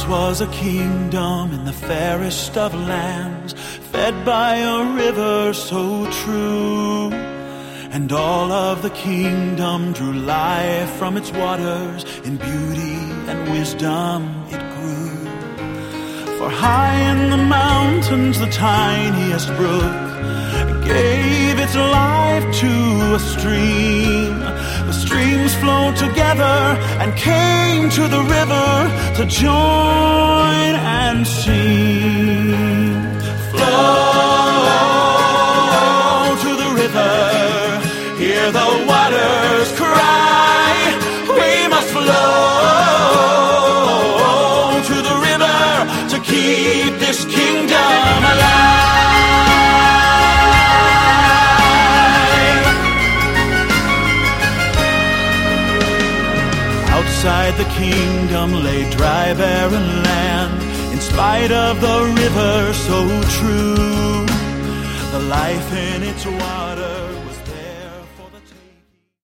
was a kingdom in the fairest of lands, fed by a river so true, and all of the kingdom drew life from its waters. In beauty and wisdom it grew. For high in the mountains the tiniest brook gave its life to a stream. The streams flowed together and came to the river to join and sing. Flow to the river, hear the waters cry. We must flow to the river to keep this kingdom alive. Outside the kingdom lay dry, barren land. In spite of the river so true, the life in its water